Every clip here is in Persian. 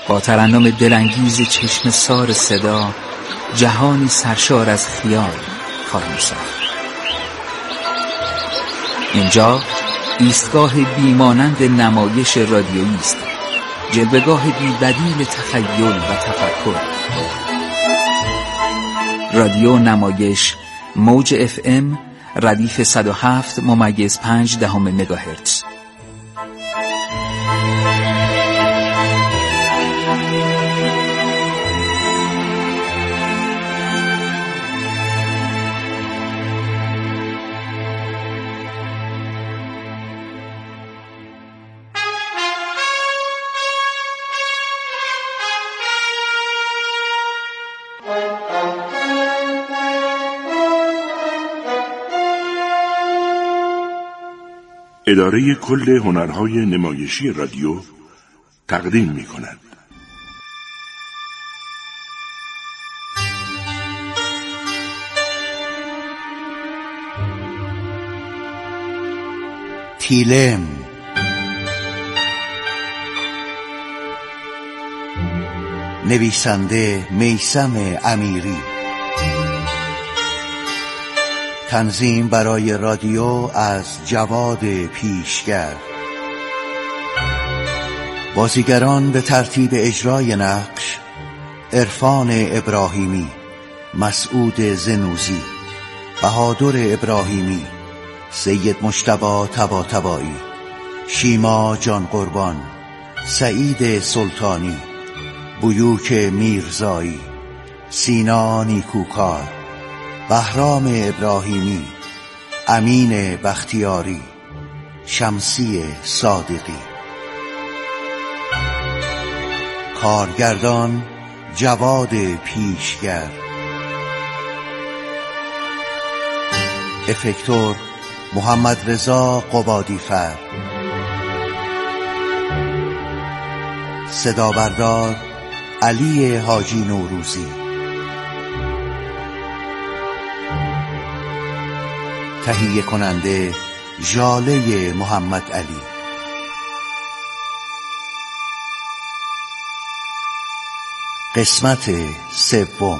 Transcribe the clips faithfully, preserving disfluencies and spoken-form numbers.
با ترنم دلانگیز چشم سار صدا جهانی سرشار از خیال خواهیم ساخت. اینجا ایستگاه بیمانند نمایش رادیویی است، جلوه‌گاه بی‌بدیل تخیل و تفکر. رادیو نمایش موج اف ام ردیف صد و هفت ممیز پنج دهم مگاهرتز. اداره کل هنرهای نمایشی رادیو تقدیم می کند. تیلم، نویسنده میثم امیری، تنظیم برای رادیو از جواد پیشگر. بازیگران به ترتیب اجرای نقش: عرفان ابراهیمی، مسعود زنوزی، بهادر ابراهیمی، سید مجتبی طباطبایی، شیما جان قربان، سعید سلطانی، بیوک میرزایی، سینا نیکوکار، بهرام ابراهیمی، امین بختیاری، شمسی صادقی. کارگردان جواد پیشگر. افکتور محمد رضا قبادیفر. صدا بردار علی حاجی نوروزی. تهیه کننده ژاله محمد علی. قسمت سوم.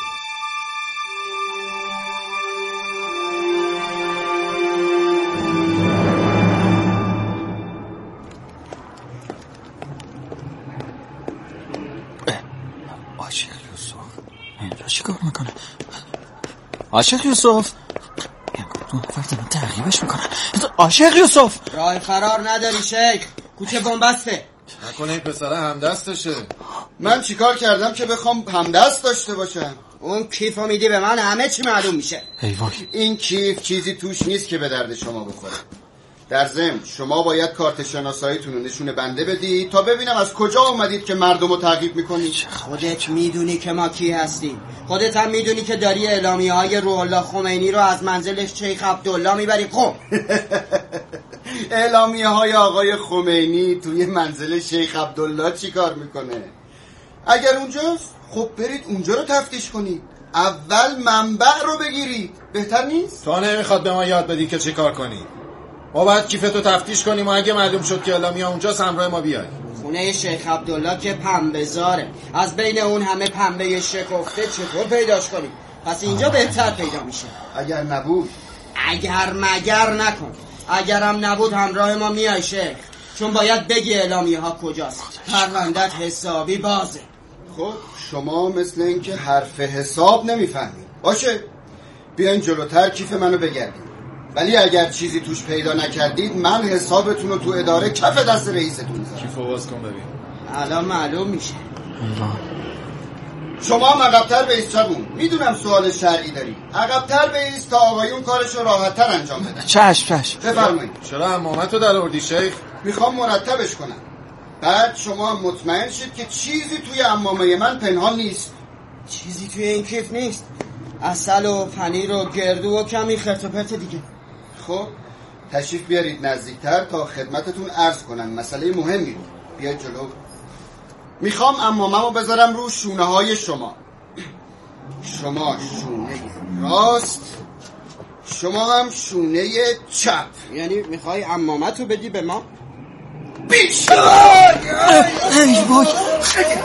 عاشق یوسف اینجا چی کار میکنه؟ عاشق یوسف دو نفر دارن تعقیبش میکنن. عاشق یوسف راه فرار نداری شیخ، کوچه بنبسته. نکنه این پسره همدستشه. من چیکار کردم که بخوام همدست داشته باشم؟ اون کیفو میدی به من همه چی معلوم میشه. ای وای، این کیف چیزی توش نیست که به درد شما بخوره. در ضمن شما باید کارت شناساییتون رو نشون بنده بدید تا ببینم از کجا اومدید که مردم رو تعقیب میکنید. خودت میدونی که ما کی هستیم، خودت هم میدونی که داری اعلامیه های روح الله خمینی رو از منزلش شیخ عبدالله میبری. خب اعلامیه های آقای خمینی توی منزل شیخ عبدالله چی کار میکنه؟ اگر اونجاست خب برید اونجا رو تفتیش کنید، اول منبع رو بگیرید، بهتر نیست؟ تو نمیخواد به ما یاد بدی که چی کار کنی. ما باید کیفتو تفتیش کنیم و اگه معلوم شد که اعلامیه اونجاست همراه ما بیای. خونه شیخ عبدالله که پنبه‌زاره، از بین اون همه پنبه شکفته چطور پیداش کنیم؟ پس اینجا بهتر پیدا میشه. اگر نبود؟ اگر مگر نکن. اگرم نبود همراه ما میای شیخ، چون باید بگی اعلامیه ها کجاست. پروندت حسابی بازه. خب شما مثل این که حرف حساب نمیفهمید. باشه بیاین جلوتر کیف منو بگردید، ولی اگر چیزی توش پیدا نکردید من حسابتون رو تو اداره کف دست رئیستون میذارم. کیفو باز کن ببین. الان معلوم میشه. شما هم عقب‌تر بایست جوون. میدونم سوال شرعی داری. عقب‌تر بایست تا آقایون کارشو راحت‌تر انجام بدن. چشم چشم. بفرمایید. چرا عمامتو در آوردی شیخ؟ میخوام مرتبش کنم. بعد شما هم مطمئن شید که چیزی توی عمامه من پنهان نیست. چیزی توی این کیف نیست. عسل و پنیر و گردو و کمی خرت و پرت دیگه. خب تشریف بیارید نزدیکتر تا خدمتتون عرض کنم مسئله مهمی رو. بیاید جلو. میخوام عمامه‌مو بذارم رو شونه های شما. شما شونه راست، شما هم شونه چپ. یعنی میخوای عمامتو بدی به ما؟ بیشتر ای وای،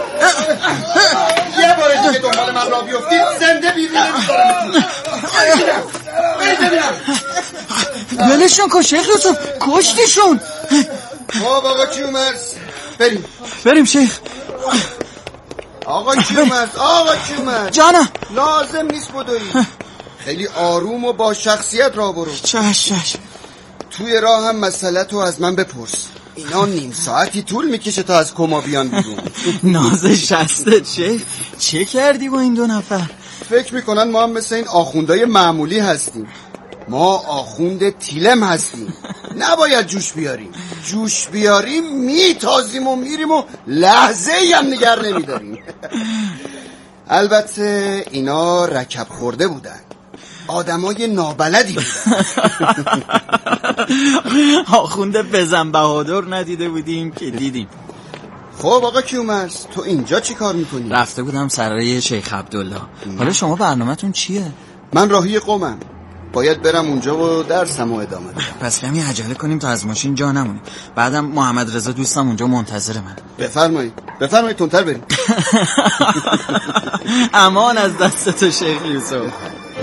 را بیفتید زنده بیرون نمیذارم. برید ببینم. ولشون کن شیخ یوسف، کشتیشون. خب آقا کیومرث بریم بریم شیخ. آقا کیومرث آقا کیومرث جانم. لازم نیست بدوی، خیلی آروم و با شخصیت را برو. چش چش. توی راه هم مسئله تو از من بپرس. اینا نیم ساعتی طول میکشه تا از کما بیان بیرون. نازش شسته شیخ، چه کردی با این دو نفر؟ فکر میکنن ما هم مثل این آخوندهای معمولی هستیم. ما آخوند تیلم هستیم، نباید جوش بیاریم. جوش بیاریم میتازیم و میریم و لحظه ای هم نگر نمیداریم. البته اینا رکب خورده بودن، آدمای نابلدی بودن. آخونده بزن بهادر ندیده بودیم که دیدیم. خب آقا کیومرث تو اینجا چی کار میکنی؟ رفته بودم سرای شیخ عبدالله. حالا شما برنامه‌تون چیه؟ من راهی قومم، باید برم اونجا و درسمو ادامه بدم. پس کمی عجله کنیم تا از ماشین جا نمونیم. بعدم محمد رضا دوستم اونجا منتظر من. بفرمایید بفرمایید تندتر بریم. امان از دست تو شیخ یوسف.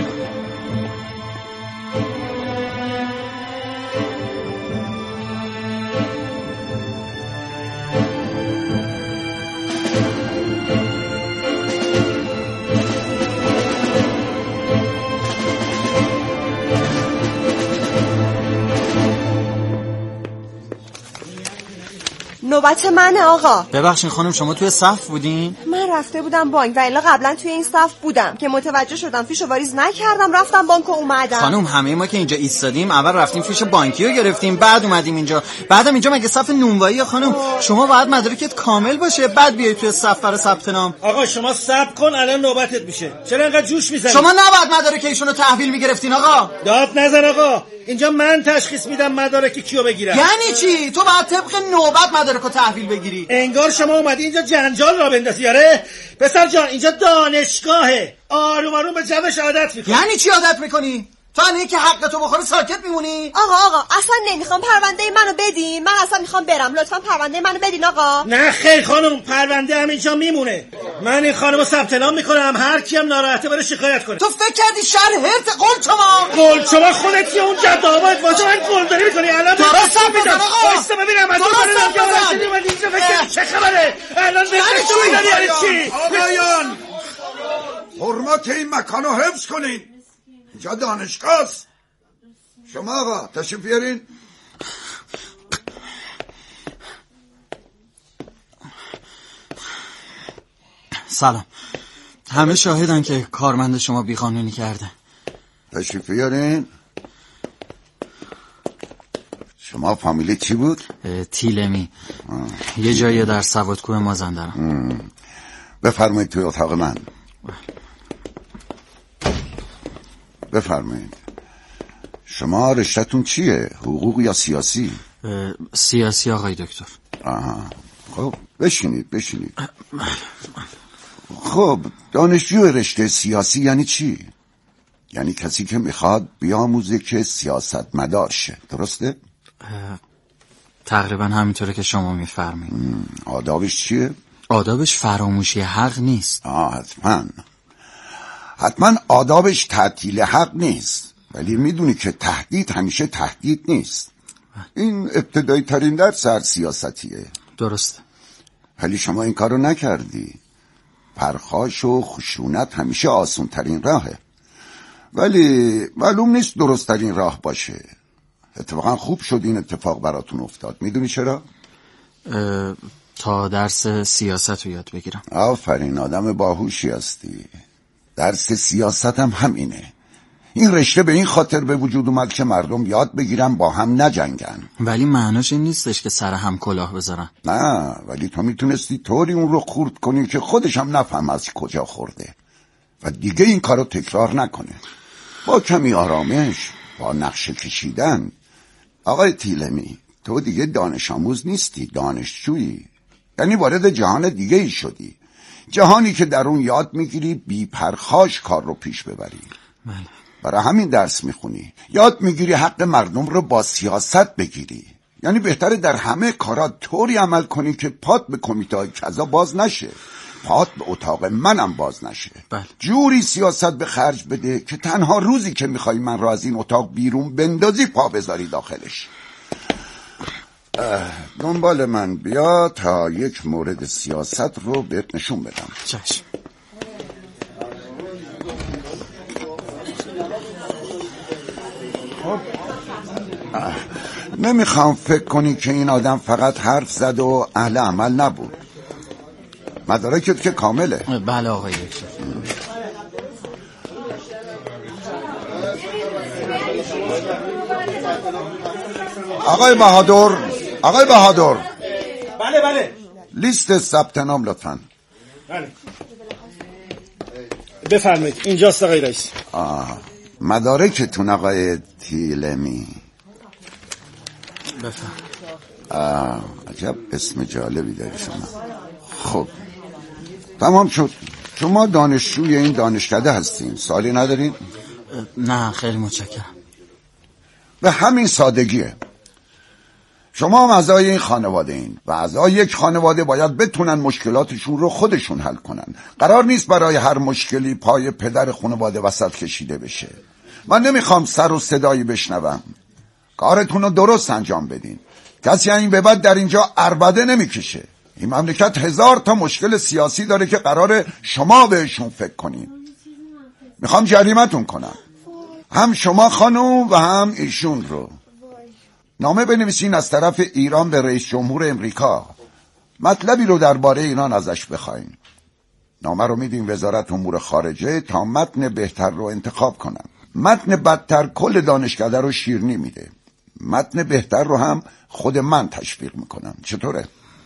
نوبت منه آقا. ببخشید خانم شما توی صف بودین؟ من رفته بودم بانک و الا قبلا توی این صف بودم که متوجه شدم فیشو واریز نکردم، رفتم بانک و اومدم. خانم همه ما که اینجا ایستادیم اول رفتیم فیش بانکی رو گرفتیم، بعد اومدیم اینجا. بعدم اینجا مگه صف نونوایی خانم؟ شما باید مدارکت کامل باشه بعد بیای توی صف برای ثبت نام. آقا شما صبر کن الان نوبتت میشه. چرا انقدر جوش میزنی؟ شما نباید مدارک ایشونو تحویل میگرفتین آقا. داد نزن آقا، اینجا من تشخیص میدم مدارک کیو بگیرم. یعنی چی؟ تو باید طبق نوبت مدارکو تحویل بگیری. انگار شما اومدی اینجا جنجال را بندازی. آره پسر جان اینجا دانشگاهه، آروم آروم به جوش عادت میکنی. یعنی چی عادت میکنی؟ تو اینه که حق تو بخوره ساکت میمونی؟ آقا آقا اصلا نمیخوام پرونده منو بدین، من اصلا میخوام برم، لطفا پرونده منو بدین آقا. نه خیر خانم، پرونده همینجا میمونه. من این خانمو ثبت نام میکنم، هر کی هم ناراحته بره شکایت کنه. تو فکر کردی شهر هرت قلچما؟ قلچما خودت که اون جد آباد واسه من گلداری میکنی. الان درست میگم آقا. واسه ببینم از اون برای اومدی اینجا فکر چه خبره؟ الان بهش میگن یعنی چی؟ آقایان حرمت این مکانو حفظ کنین، اینجا دانشگاه است. شما آقا تشریف بیارین. سلام. همه شاهدن که کارمند شما بیقانونی کرده. تشریف بیارین. شما فامیلی چی بود؟ تیلمی. آه. یه جایی در سوادکوه مازندران. بفرمایید توی اتاق من. بفرمایید. شما رشته‌تون چیه؟ حقوق یا سیاسی؟ سیاسی آقای دکتر. آها. خب بشینید بشینید. خب دانشجو رشته سیاسی یعنی چی؟ یعنی کسی که میخواد بیاموزه که سیاستمدار شه، درسته؟ تقریبا همینطوره که شما میفرمایید. آدابش چیه؟ آدابش فراموشی حق نیست. آه حتما حتما آدابش تعطیل حق نیست، ولی میدونی که تهدید همیشه تهدید نیست. این ابتدایی ترین درس هر سیاستیه. درسته. ولی شما این کارو نکردی. پرخاش و خشونت همیشه آسون ترین راهه، ولی معلوم نیست درست ترین راه باشه. اتفاقا خوب شد این اتفاق براتون افتاد. میدونی چرا؟ تا درس سیاست رو یاد بگیرم. آفرین، آدم باهوشی هستی. درس سیاست هم همینه. این رشته به این خاطر به وجود اومد که مردم یاد بگیرن با هم نجنگن. ولی معناش این نیستش که سر هم کلاه بذارن. نه، ولی تو میتونستی طوری اون رو خورد کنی که خودش هم نفهم از کجا خورده و دیگه این کارو تکرار نکنه. با کمی آرامش، با نقشه کشیدن. آقای تیلمی، تو دیگه دانش آموز نیستی، دانشجویی. یعنی وارد جهان دیگه ای شدی، جهانی که در اون یاد میگیری بی پرخاش کار رو پیش ببری. بله. برای همین درس میخونی، یاد میگیری حق مردم رو با سیاست بگیری. یعنی بهتره در همه کارات طوری عمل کنی که پات به کمیته های کذا باز نشه. پات به اتاق منم باز نشه. بله. جوری سیاست به خرج بده که تنها روزی که میخوای من را از این اتاق بیرون بندازی پا بذاری داخلش. دنبال من بیا تا یک مورد سیاست رو بهت نشون بدم. چشم. نمیخوام فکر کنی که این آدم فقط حرف زد و اهل عمل نبود. مدارکت که کامله. بله آقای دکتر. آقای بهادر، آقای بهادر. بله بله. لیست ثبت نام لطفاً. بله. بفرمایید اینجاست آقای رئیس. آه. مدارکتون آقای تیلمی. بفرمایید. عجب اسم جالبی داری شما. خب تمام شد. شما دانشجوی این دانشکده هستین، سوالی ندارین؟ نه خیلی متشکرم. به همین سادگیه. شما هم اعضای این خانواده این و اعضای یک خانواده باید بتونن مشکلاتشون رو خودشون حل کنن. قرار نیست برای هر مشکلی پای پدر خانواده وسط کشیده بشه. من نمیخوام سر و صدایی بشنوم. کارتون رو درست انجام بدین. کسی این به بعد در اینجا عربده نمیکشه. این مملکت هزار تا مشکل سیاسی داره که قراره شما بهشون فکر کنین. میخوام جریمتون کنم، هم شما خانم و هم ایشون رو. نامه بنویسین از طرف ایران به رئیس جمهور امریکا، مطلبی رو درباره ایران ازش بخواین. نامه رو میدین وزارت امور خارجه تا متن بهتر رو انتخاب کنن. متن بدتر کل دانشکده رو شیرینی میده. متن بهتر رو هم خود من تشویق میکنم. چطوره؟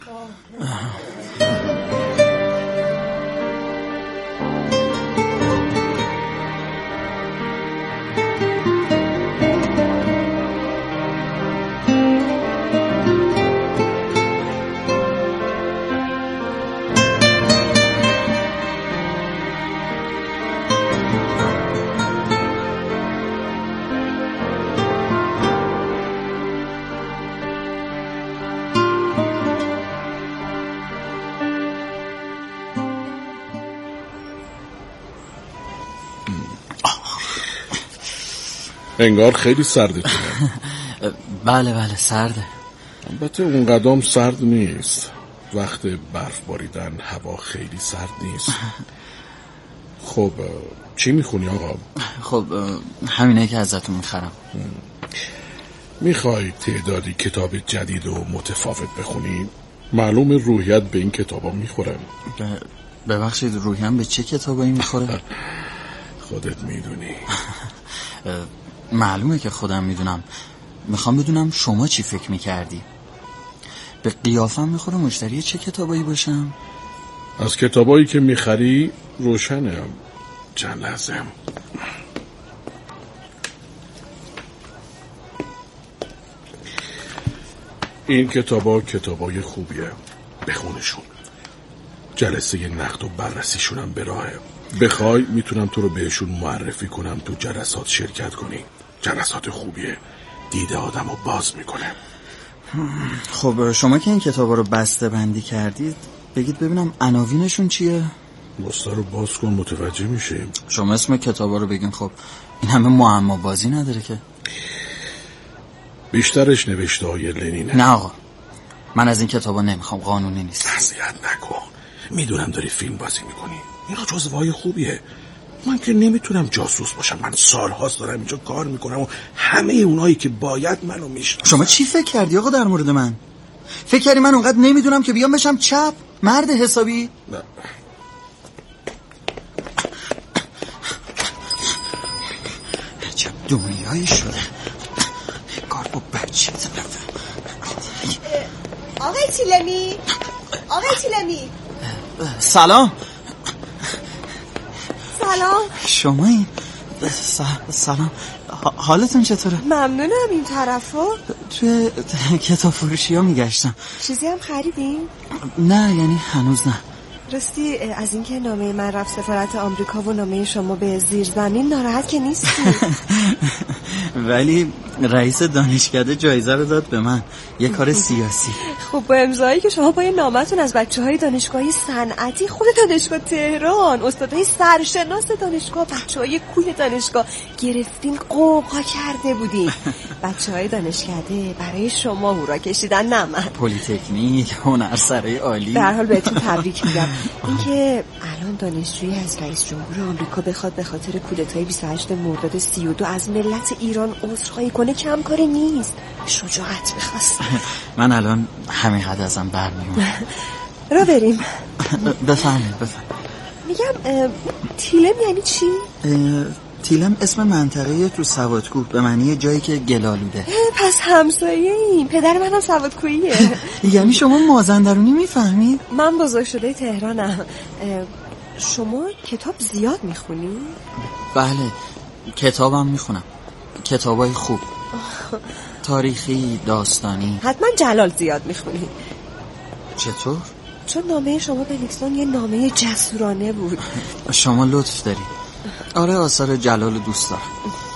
انگار خیلی سرده تو. بله بله سرده. البته اون قدم سرد نیست. وقت برف باریدن هوا خیلی سرد نیست. خب چی میخونی آقا؟ خب همینه که ازتون میخرم. میخوای تعدادی کتاب جدید و متفاوت بخونی؟ معلوم روحیت به این کتابا میخوره. ببخشید روحیم به چه کتابایی میخوره؟ خودت میدونی. معلومه که خودم میدونم. میخوام بدونم شما چی فکر میکردی؟ به قیافم میخوره مشتری چه کتابایی باشم؟ از کتابایی که میخری روشنه. چند لحظه. این کتابا کتابای خوبیه، بخونشون. جلسه نقد و بررسیشونم به راهه. بخوای میتونم تو رو بهشون معرفی کنم تو جلسات شرکت کنی. جلسات خوبیه، دیده آدم رو باز میکنه. خب شما که این کتابا رو بسته بندی کردید بگید ببینم عناوینشون چیه؟ بسته رو باز کن متوجه میشه. شما اسم کتابا رو بگین. خب این همه معما بازی نداره که. بیشترش نوشته های لنینه. نه آقا من از این کتابا نمیخوام، قانونی نیست. اذیت نکن، میدونم داری فیلم بازی میکنی. اینا جزوه‌های خوبیه. من که نمیتونم جاسوس باشم. من سالهاست دارم اینجا کار میکنم و همه اونایی که باید منو میشناسن. شما چی فکر کردی آقا در مورد من؟ فکر کردی من اونقدر نمیدونم که بیام بشم چپ؟ مرد حسابی؟ نه. چه دنیایی شده کار با بچه. آقای تیلمی، آقای تیلمی. سلام. سلام. شما این سلام، حالتون چطوره؟ ممنونم. این طرفو توی کتاب فروشی ها میگشتم. چیزی هم خریدین؟ نه یعنی هنوز نه. راستی از اینکه نامه من رفت سفارت آمریکا و نامه شما به زیر زمین ناراحت که نیستی؟ ولی رئیس دانشکده جایزه رو داد به من، یه کار سیاسی. خب با امضایی که شما با یه نامتون از بچه‌های دانشگاهی صنعتی، خود دانشگاه تهران، استادای سرشناس دانشگاه، بچه‌های کوی دانشگاه گرفتین قوقا کرده بودین. بچه‌های دانشکده برای شما هورا کشیدن، نه من. پلی‌تکنیک، هنرسرای عالی. به هر حال بهتون تبریک میگم. اینکه الان دانشجویی از رئیس جمهور آمریکا بخواد به خاطر کودتای بیست و هشتم مرداد سی و دو از ملت ایران عذرخواهی کنه کم کاری نیست. شجاعت می‌خواست. من الان همین حد ازم برمیومد. را بریم. بفرمایید بفرمایید. میگم تیلم یعنی چی؟ تیلم اسم منطقه تو سوادکوه، به معنی جایی که گلالوده. پس همسایه‌ایم. پدر منم سوادکوییه. یعنی شما مازندرانی میفهمید؟ من بزرگ شده تهرانم. شما کتاب زیاد میخونی؟ بله، کتابم میخونم. کتابای خوب، تاریخی، داستانی. حتما جلال زیاد میخونی. چطور؟ چون نامه شما به نیکسون یه نامه جسورانه بود. شما لطف داری. آره، آثار جلال دوست دارم.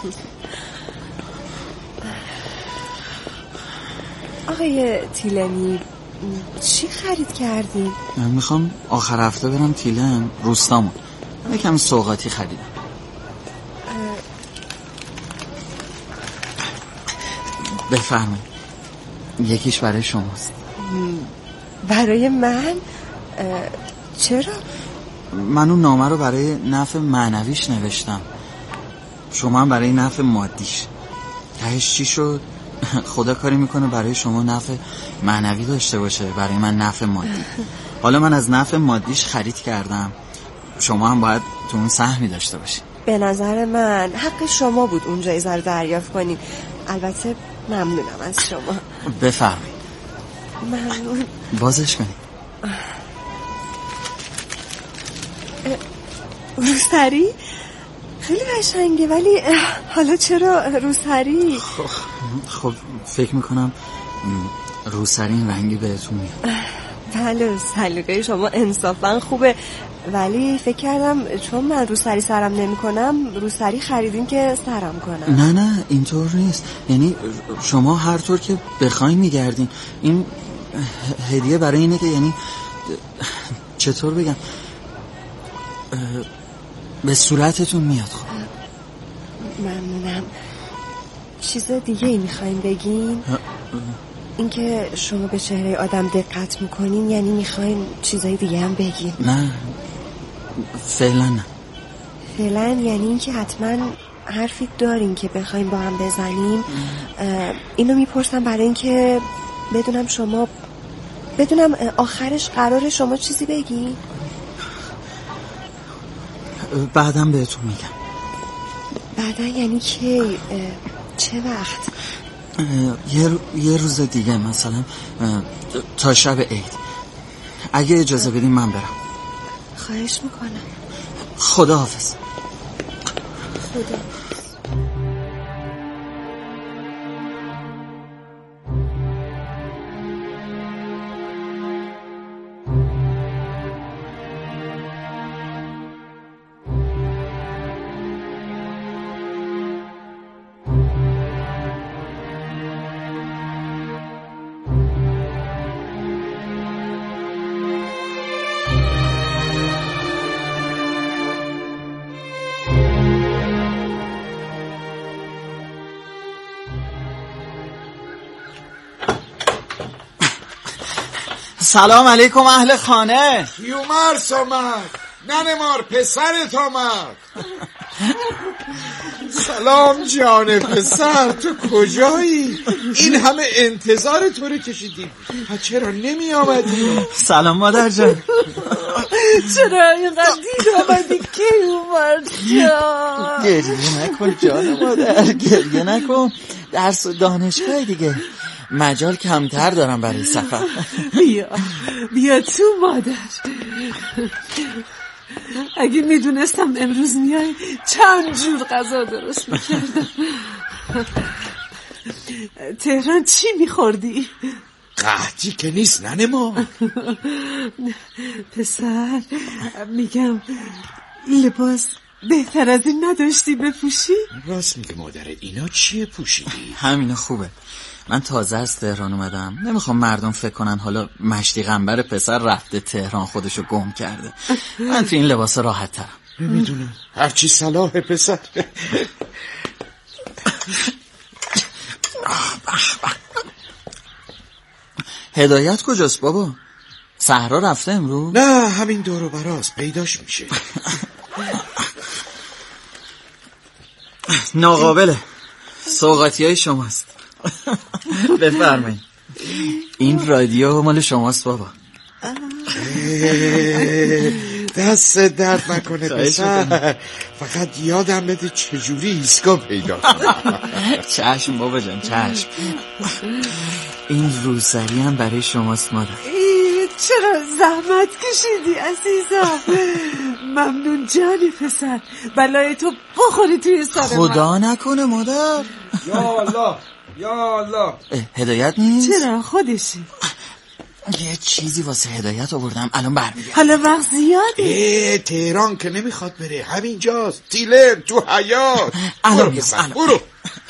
آقای تیلمی، چی خرید کردین؟ میخوام آخر هفته برم تیلم، روستامون. یکم سوغاتی خریدم. بفرمایید. یکیش برای شماست. برای من؟ چرا؟ من اون نامه رو برای نفع معنویش نوشتم، شما هم برای نفع مادیش. تهش چی شد؟ خدا کاری میکنه برای شما نفع معنوی داشته باشه، برای من نفع مادی. حالا من از نفع مادیش خرید کردم، شما هم باید تو اون سهمی داشته باشید. به نظر من حق شما بود اون جایزه رو دریافت کنید. البته ممنونم از شما. بفرمایید. ممنون. بازش کنید. روسری؟ خیلی قشنگه، ولی حالا چرا روسری؟ خب, خب فکر میکنم روسری این رنگی بهتون میاد. بله، سلیقه شما انصافا خوبه، ولی فکر کردم چون من روسری سرم نمی کنم روسری خریدین که سرم کنم. نه نه اینطور نیست، یعنی شما هر طور که بخواین میگردین. این هدیه برای اینه که، یعنی چطور بگم، به صورتتون میاد. خب ممنونم. چیز دیگه ای میخواین بگین؟ اینکه شما به چهره آدم دقت میکنین یعنی میخواین چیزای دیگه هم بگین؟ نه فعلا نه. فعلا یعنی اینکه حتما حرفی دارین که بخواین با هم بزنیم؟ اینو میپرسم برای اینکه بدونم شما بدونم آخرش قرار شما چیزی بگین؟ بعدم بهتون میگم. بعدا یعنی کی؟ چه وقت؟ یه, یه روز دیگه، مثلا تا شب عید. اگه اجازه بدین من برم. خواهش میکنم. خدا حافظ. خدا. سلام علیکم اهل خانه. یومرس آمد، ننمار پسرت آمد. سلام جان پسر، تو کجایی؟ این همه انتظار تو رو کشیدیم، چرا نمی آمدی؟ سلام مادر جان. چرا اینقدر دیر آمدی که یومرس جان؟ گریه نکن جان مادر، گریه نکن. درس و دانشگاه دیگه، مجال کمتر دارم برای سفر. بیا بیا تو مادر. اگه میدونستم امروز میای چند جور غذا درست میکردم. تهران چی میخوردی؟ قحطی که نیست ننه ما. پسر میگم لباس بهتر از این نداشتی بپوشی؟ راست میگه مادر، اینا چیه پوشیدی؟ همینه خوبه. من تازه از تهران اومدم، نمیخوام مردم فکر کنن حالا مشتی قنبر پسر رفته تهران خودشو گم کرده. من تو این لباس راحت ترم. نمیدونم، هرچی صلاح پسر. هدایت کجاست بابا؟ صحرا رفته امروز؟ نه، همین دور و براست، پیداش میشه. ناقابله، سوغاتی های شماست. بفرمایید. این رادیو مال شماست بابا. دست درد نکنه پسر، فقط یادم بده چجوری ایستگاه پیدا کنم. چشم بابا جان، چشم. این روسری هم برای شماست مادر. چرا زحمت کشیدی عزیزم؟ ممنون جانی پسر، بلای تو بخوری توی سر من. خدا نکنه مادر. یا الله یا الله. هدایت نیست؟ چرا خودشی؟ یه چیزی واسه هدایت آوردم، الان برمیگردم. حالا وقت زیاده. اه تهران که نمیخواد بره، همینجاست، تیلم تو حیاط. الان برو الان برو.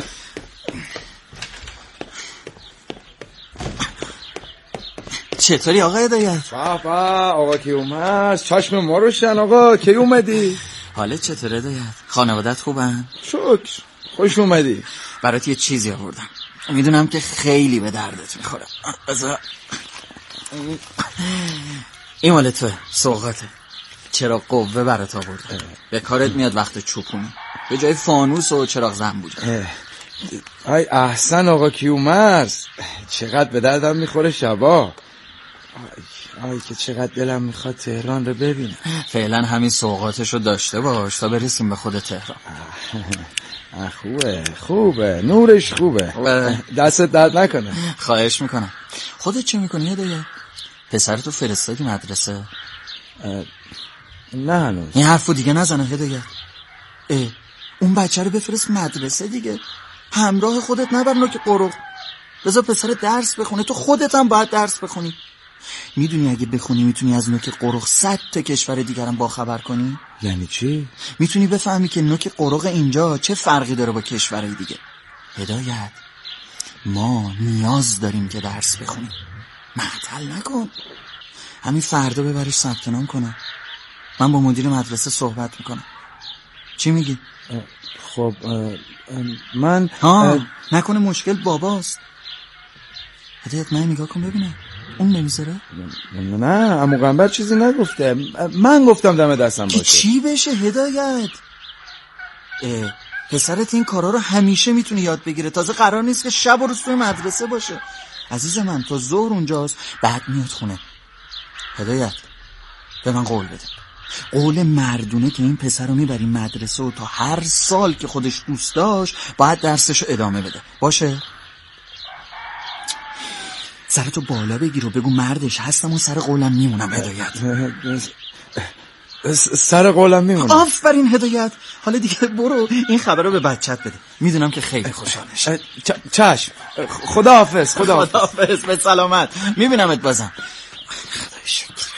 چطوری آقا هدایت؟ بابا آقا کی اومد؟ چشم ما روشن آقا، کی اومدی؟ حالت چطوره هدایت؟ خانوادت خوبن؟ شکر، خوش اومدی. برات یه چیزی آوردم، میدونم که خیلی به دردت میخوره. بذار این مال توه، سوغاته. چراغ قوه برات آوردم، به کارت میاد وقت چوپونی، به جای فانوس و چراغ زنبوجه. ای احسن آقا کیومرث، چقدر به دردم میخوره شبا. آی, آی که چقدر دلم میخواد تهران رو ببینم. فعلا همین سوغاتشو داشته باش تا برسیم به خود تهران. خوبه خوبه، نورش خوبه. دستت درد نکنه. خواهش میکنم. خودت چه میکنی هدایت؟ پسرتو فرستادی مدرسه؟ نه هنوز. این حرفو دیگه نزنه هدایت. اه اون بچه رو بفرست مدرسه دیگه، همراه خودت نبر نوک قرق. بذار پسر درس بخونه، تو خودت هم باید درس بخونی. میدونی اگه بخونی میتونی از نوک قرق صد تا کشور دیگرم با خبر کنی؟ یعنی چی؟ میتونی بفهمی که نوک قرق اینجا چه فرقی داره با کشورهای دیگه. هدایت، ما نیاز داریم که درس بخونیم، معطل نکن. همین فردا ببرش ثبت نام کنم، من با مدیر مدرسه صحبت میکنم. چی میگی؟ خب من ها نکنه مشکل باباست. هدایت من نگاه کن ببینم اون نمیذاره؟ نه عمو قنبر چیزی نگفته، من گفتم دم دستم باشه. چی بشه هدایت؟ پسرت این کارا رو همیشه میتونه یاد بگیره، تازه قرار نیست که شب و روز توی مدرسه باشه. عزیز من تا ظهر اونجاست، بعد میاد خونه. هدایت به من قول بده، قول مردونه که این پسر رو میبریم مدرسه و تا هر سال که خودش دوست داشت باید درسش رو ادامه بده، باشه؟ سرتو بالا بگیر و بگو مردش هستم و سر قولم میمونم. هدایت سر قولم میمونم. آفرین هدایت. حالا دیگه برو این خبر رو به بچت بده، میدونم که خیلی خوشحال میشه. چشم، خدا حافظ. خدا خدا حافظ، به سلامت. میبینمت بازم. خدای شکرت.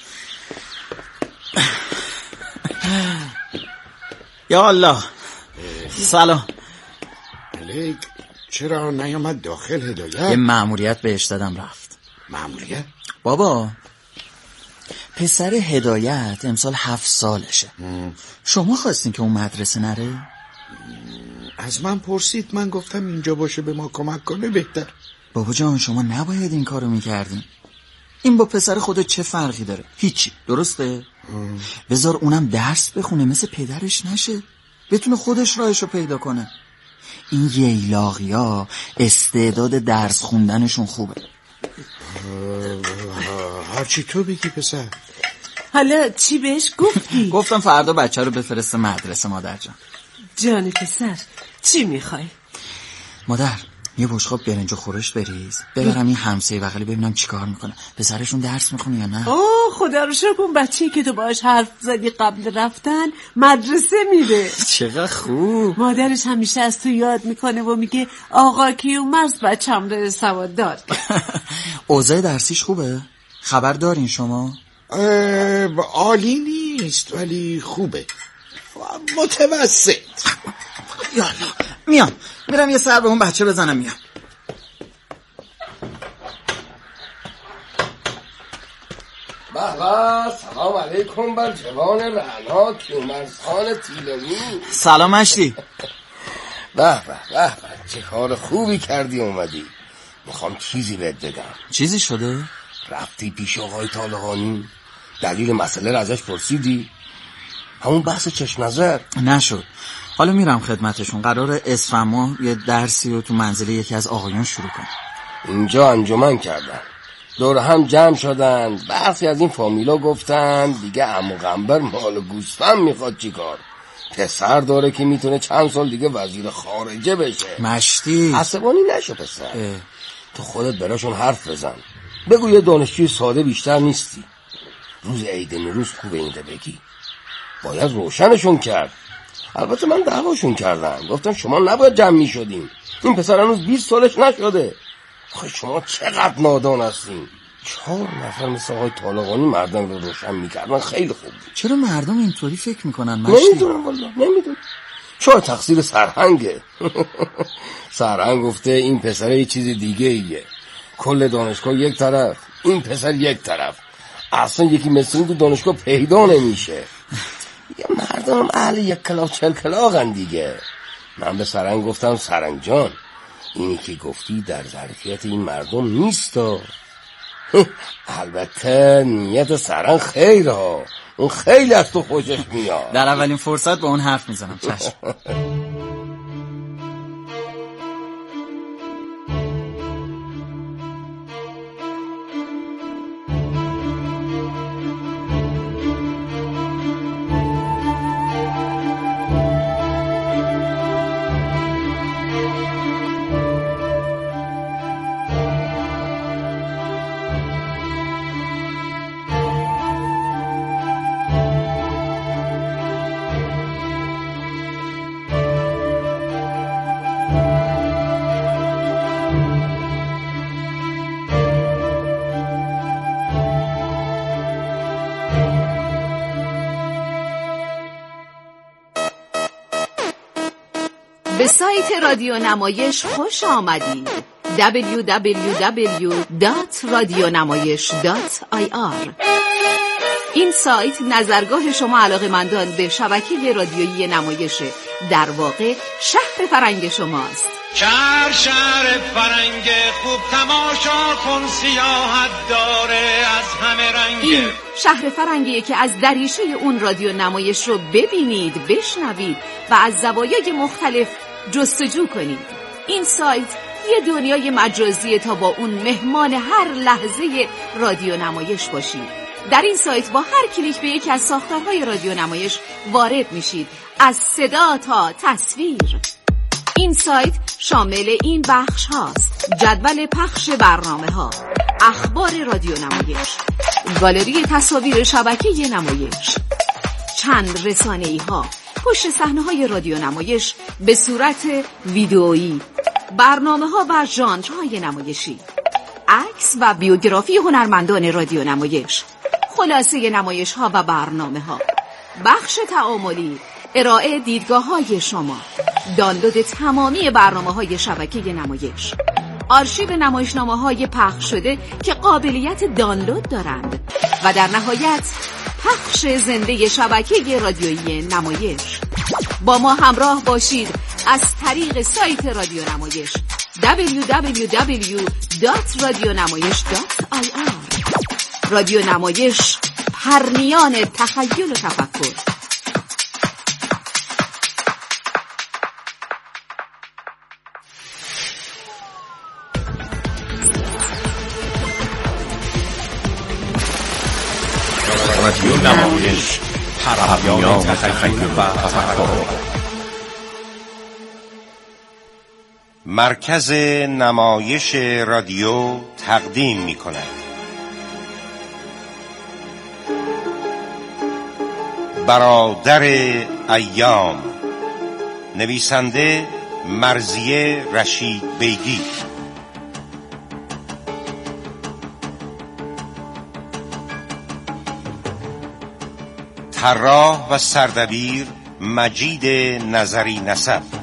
یا الله. سلام علیک. چرا نیامد داخل هدایت؟ یه مأموریت بهش دادم رفت. مأموریت؟ بابا پسر هدایت امسال هفت سالشه. ام. شما خواستین که اون مدرسه نره؟ از من پرسید، من گفتم اینجا باشه به ما کمک کنه بهتر. بابا جان شما نباید این کارو میکردین. این با پسر خودت چه فرقی داره؟ هیچی، درسته؟ ام. بذار اونم درس بخونه، مثل پدرش نشه، بتونه خودش راهشو پیدا کنه. این ییلاقی ها استعداد درس خوندنشون خوبه. هرچی تو بگی پسر. حالا چی بهش گفتی؟ گفتم فردا بچه رو بفرست مدرسه مادر جان. جان پسر چی میخوای؟ مادر یه بشقاب برنج و خورش بریز، ببرم این همسایه بغلی ببینم چیکار میکنه، پسرشون درس میخونه یا نه. اوه خدا رو شکر اون بچه‌ای که تو باهاش حرف زدی قبل رفتن مدرسه میره. چقدر خوب. مادرش همیشه از تو یاد میکنه و میگه آقا کیومرث بچه‌م رو سواددار. اوضاع درسیش خوبه؟ خبر دارین شما؟ عالی نیست ولی خوبه. متوسط. یالا میام، میرم یه سر به اون بچه بزنم میام. بابا سلام علیکم بر جوان رعنا کیومرث تیلمی. سلام مشتی. به به به چه کار خوبی کردی اومدی. میخوام چیزی بهت بگم. چیزی شده؟ رفتی پیش آقای طالقانی؟ دلیل مسئله رو ازش پرسیدی؟ همون بحث چشم نظر نشد. حالا میرم خدمتشون. قراره اسفند ماه یه درسی رو تو منزل یکی از آقایان شروع کنم. اینجا انجمن کردن، دور هم جمع شدن، برخی از این فامیلا گفتن دیگه عمو قنبر مال گوسفند میخواد چیکار، پسر داره که میتونه چند سال دیگه وزیر خارجه بشه. مشتی عصبانی نشو پسر. اه. تو خودت براشون حرف بزن، بگو یه دانشجوی ساده بیشتر نیستی. روز عید نوروز خوبه اینده بگی. باید روشنشون کرد. البته من دعواشون کردم، گفتم شما نباید جمع میشدین، این پسر هنوز بیست سالش نشده. آخه شما چقدر نادان هستین. چهار نفر مثل آقای طالقانی مردم رو روشن میکردن، خیلی خوب بود. چرا مردم اینطوری فکر میکنن مشتی؟ نمیدونم والله، نمیدونم. شاید تقصیر سرهنگه. سرهنگ گفته این پسر یه چیز دیگه ایه، کل دانشگاه یک طرف، این پسر یک طرف، اصلا یکی مثل این تو دانشگاه پیدا نمیشه. یه مردم اهل یک کلاغ چل کلاغن دیگه. من به سرهنگ گفتم سرهنگ جان اینی که گفتی در ظرفیت این مردم نیستا. البته نیت سرهنگ خیره، اون خیلی از تو خوشش میاد. در اولین فرصت با اون حرف میزنم. چشم. به سایت رادیو نمایش خوش آمدید. دبلیو دبلیو دبلیو دات رادیونمایش دات آی آر. این سایت نظرگاه شما علاقه‌مندان به شبکه رادیویی نمایشه، در واقع شهر فرنگ شماست. شهر شهر فرنگ خوب تماشا کن، سیاحت داره از همه رنگ. این شهر فرنگیه که از دریچه اون رادیو نمایش رو ببینید، بشنوید و از زوایای مختلف جستجو کنید. این سایت یه دنیای مجازیه تا با اون مهمان هر لحظه رادیو نمایش باشید. در این سایت با هر کلیک به یکی از ساختارهای رادیو نمایش وارد میشید، از صدا تا تصویر. این سایت شامل این بخش هاست: جدول پخش برنامه ها، اخبار رادیو نمایش، گالری تصاویر شبکه نمایش، چند رسانه‌ای ها، پشت صحنه های رادیو نمایش به صورت ویدئویی، برنامه ها و ژانرهای نمایشی، عکس و بیوگرافی هنرمندان رادیو نمایش، خلاصه نمایش ها و برنامه ها، بخش تعاملی، ارائه دیدگاه های شما، دانلود تمامی برنامه های شبکه نمایش، آرشیو نمایشنامه های پخش شده که قابلیت دانلود دارند و در نهایت پخش زنده شبکه رادیویی نمایش. با ما همراه باشید از طریق سایت رادیو نمایش دبلیو دبلیو دبلیو دات رادیونمایش دات آی آر. رادیو نمایش، پرنیان تخیل و تفکر. رادیو نمایش، پرنیان تخیل و تفکر. مرکز نمایش رادیو تقدیم می کند برادر ایام، نویسنده مرضیه رشید بیگی، طراح و سردبیر مجید نظری نسب.